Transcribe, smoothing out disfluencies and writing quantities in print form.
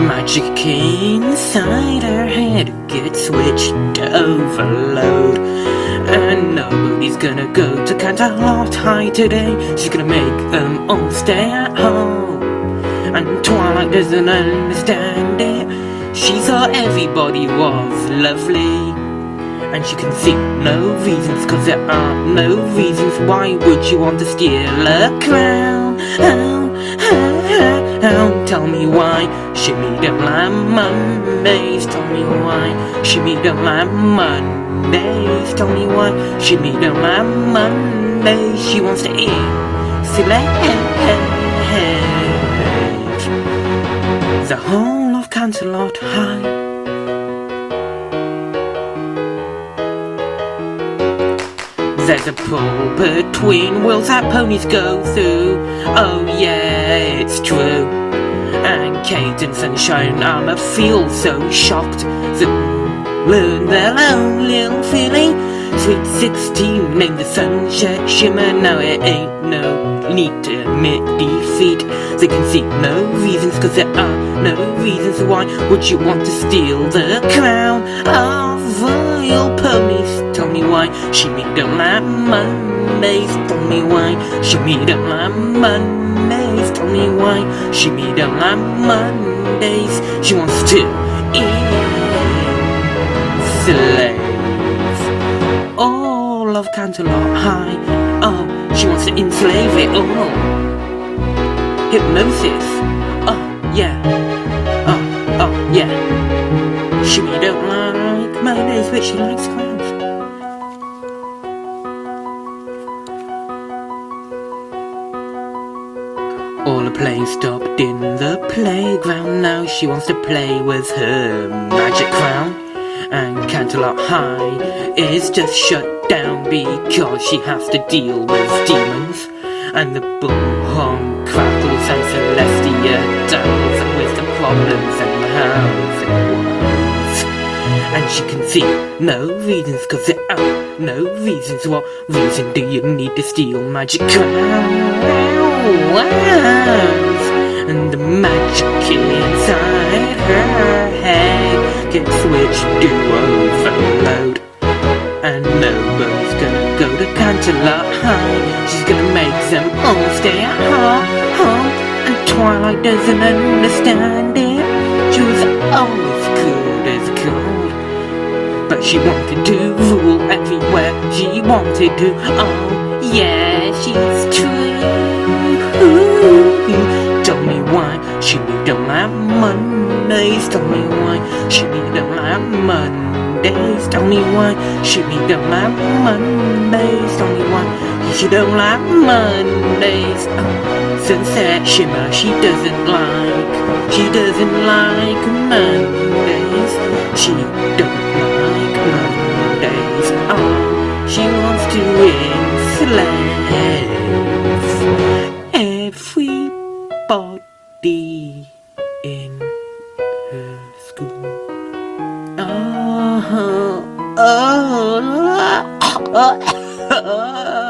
magic inside her head gets switched to overload. And nobody's gonna go to Canterlot High today. She's gonna make them all stay at home. And Twilight doesn't understand it. She thought everybody was lovely, and she can see no reasons, cause there are no reasons. Why would you want to steal a crown? Tell me why. Shimmy don't like Mondays. Tell me why. Shimmy don't like Mondays. Tell me why. Shimmy don't like Mondays. She wants to insulate the whole of Canterlot High. There's a pull between worlds that ponies go through. Oh yeah, it's true. And Kate and Sunshine Armour feel so shocked to learn their own little feeling. Sweet 16 named the Sunset Shimmer. Now it ain't no need to admit defeat. They can see no reasons, cause there are no reasons. Why would you want to steal the crown of royal ponies? Tell me why. Shimmy don't like Mondays. Tell me why. Shimmy don't like Mondays. Tell me why. Shimmy don't like Mondays. She wants to enslave all of Canterlot High. Oh, she wants to enslave it all. Hypnosis. Oh yeah. Oh yeah. Shimmy don't like Mondays, but she likes crowns. All the playing stopped in the playground. Now she wants to play with her magic crown. And Canterlot High is just shut down because she has to deal with demons. And the bullhorn crackles and Celestia dazzles with the problems and how it was. And she can see no reasons, cause there are no reasons. What reason do you need to steal magic crowns? And the magic inside her head gets switched to overload. And nobody's gonna go to Canterlot High. She's gonna make them all stay at home. And Twilight doesn't understand it. She was always good as gold, but she wanted to rule everywhere she wanted to. Oh yeah, she's true. Tell me why. Shimmy don't like Mondays. Tell me why. Shimmy don't like Mondays. Tell me why. Shimmy don't like Mondays. Tell me why. She don't like Mondays. Sunset Shimmer she doesn't like. She doesn't like Mondays. She don't like Mondays. Oh, she wants to enslave everybody in her school. Oh.